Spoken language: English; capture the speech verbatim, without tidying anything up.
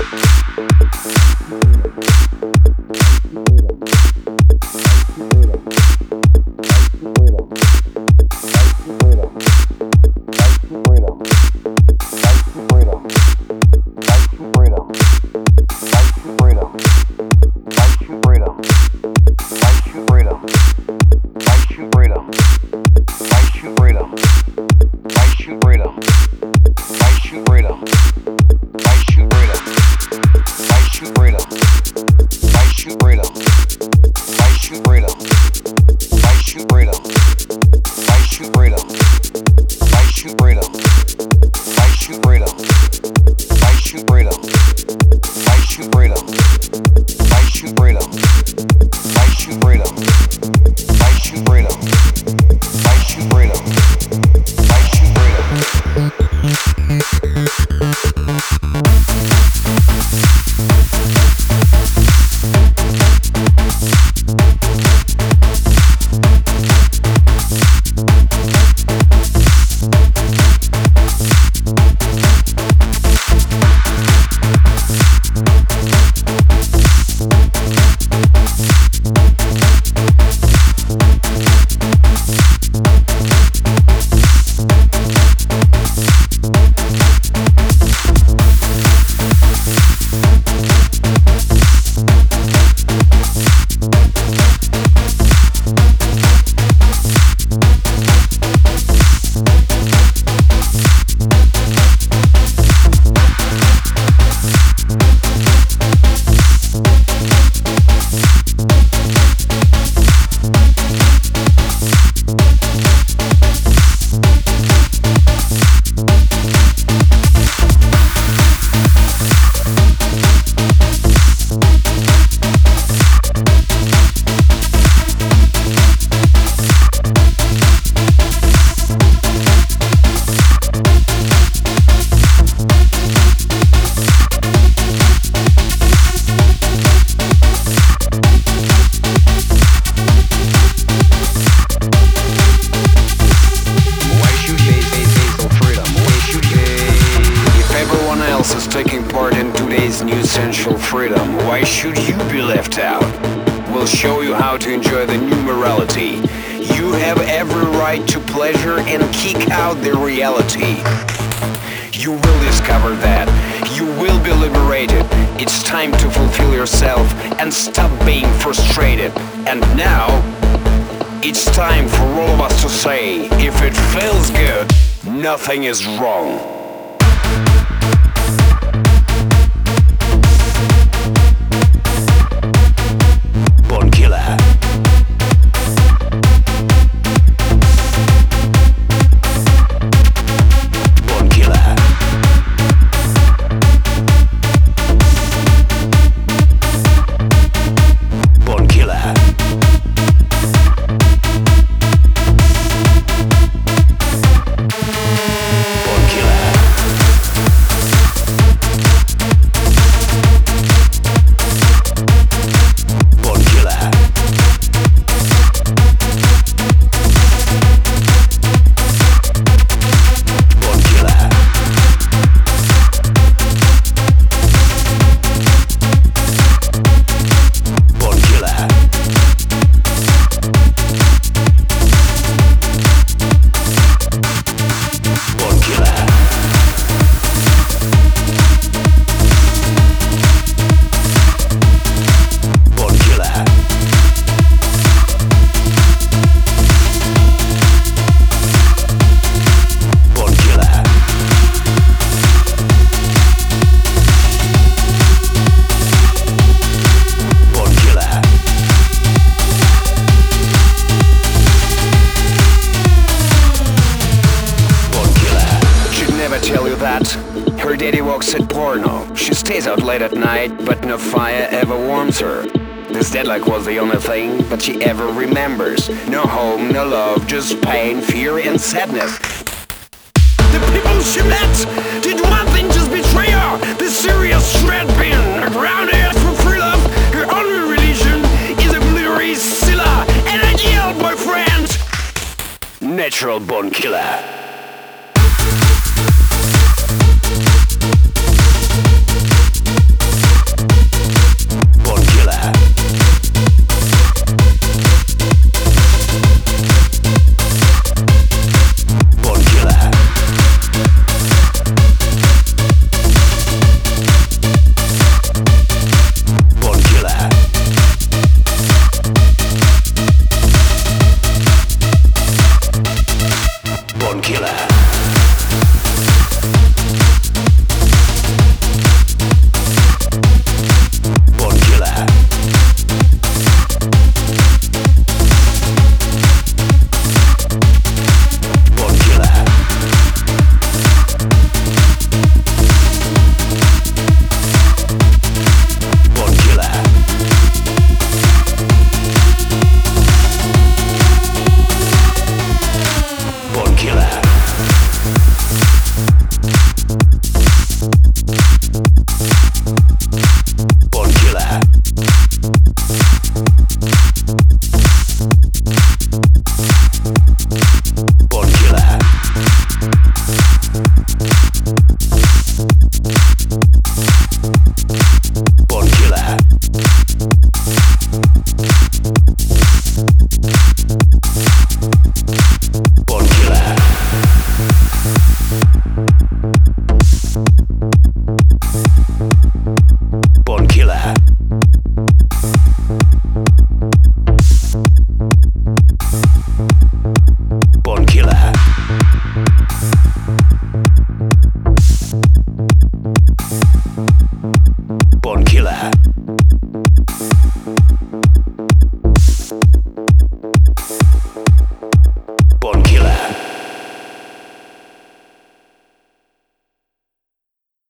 essential freedom. Why should you be left out? We'll show you how to enjoy the new morality. You have every right to pleasure and kick out the reality. You will discover that. You will be liberated. It's time to fulfill yourself and stop being frustrated. And now, it's time for all of us to say, if it feels good, nothing is wrong. Tell you that her daddy works at porno. She stays out late at night, but no fire ever warms her. This deadlock was the only thing that she ever remembers. No home, no love, just pain, fear and sadness. The people she met did one thing, just betray her. The serious threat being grounded for free love. Her only religion is a glittery Scylla, an ideal boyfriend. Natural born killer.